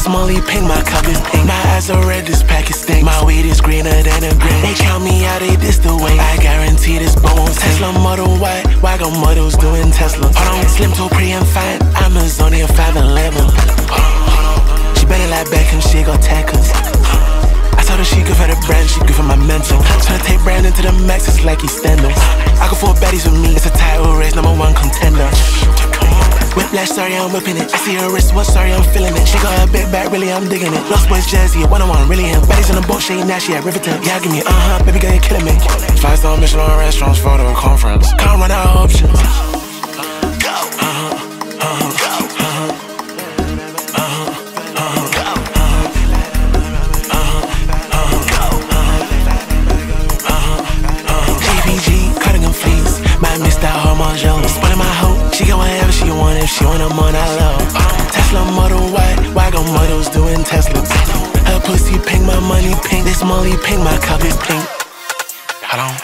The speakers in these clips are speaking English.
This Molly pink, my cup is pink. My eyes are red, this pack is stink. My weed is greener than a green. They count me out, they this the way. I guarantee this bone won't Tesla Model Y, wagon models doing Tesla. Hold on, slim to pretty and fine. Amazonian 511. She better like Beckham, she got tackles. I told her she good for the brand, she good for my mental. Tryna take Brandon to the max, it's like he's standards. I go for baddies with me, it's a title race, #1 contender. Whiplash, sorry, I'm whipping it. I see her wrist, what, sorry, I'm feeling it. She got her big back, really, I'm digging it. Lost Boys Jersey, 101, really him. Baddies on the boat, she ain't now, she at Riverton. Yeah, give me, baby girl, you're killing me. 5-star Michelin restaurants, photo conference. Can't run out of options. Spotting my hoe, she get whatever she want if she want a man I love. Tesla Model Y, wagon models doing Teslas. Her pussy pink, my money pink. This Molly pink, my cup is pink. Hold on.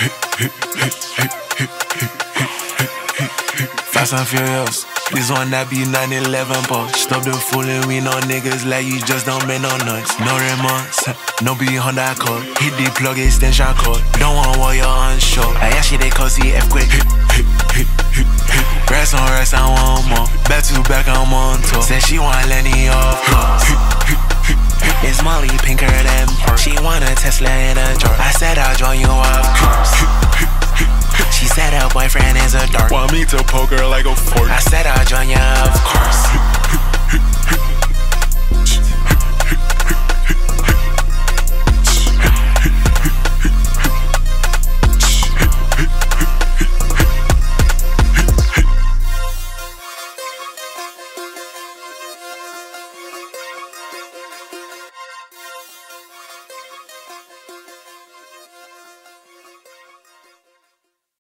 Fast and Furious. This one that be 911 Porsche. Stop the fooling, we know niggas like you just don't make no noise. No remorse, no be Honda Accord. Hit the plug extension cord. Don't want what you're unsure. I actually they call CF quick. Rest on rest, I want more. Back to back, I'm on tour. Said she want Lenny off course. It's Molly pinker than Perk. She want a Tesla in a jar. I said I'll join you off course. She said her boyfriend is a dark. Want me to poke her like a fork. I said I'll join you, of course.